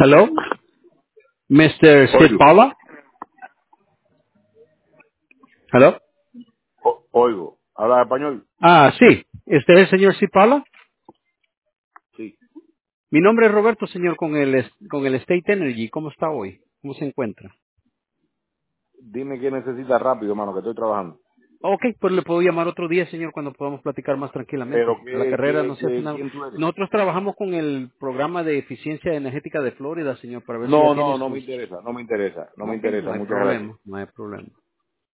Hello, Mr. Sid Oigo, Paula. Hello. oigo. ¿Habla español? Ah, sí. ¿Este es el señor Sid Paula? Sí. Mi nombre es Roberto, señor, con el State Energy. ¿Cómo está hoy? ¿Cómo se encuentra? Dime qué necesitas rápido, mano, que estoy trabajando. Ok, pues le puedo llamar otro día, señor, cuando podamos platicar más tranquilamente. Pero A la carrera no se hace nada. ¿quién tú eres? Nosotros trabajamos con el programa de eficiencia energética de Florida, señor, para ver si ya No, tiene no me sus... interesa, no me interesa, no me Ok, interesa. no hay Muchas gracias. problema, no hay problema.